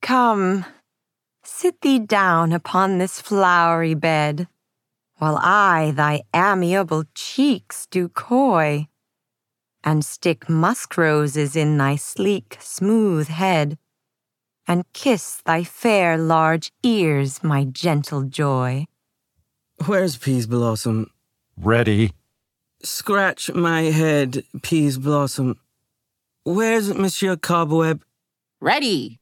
Come, sit thee down upon this flowery bed, while I thy amiable cheeks do coy, and stick musk roses in thy sleek, smooth head, and kiss thy fair large ears, my gentle joy. Where's Peas Blossom? Ready. Scratch my head, Peas Blossom. Where's Monsieur Cobweb? Ready.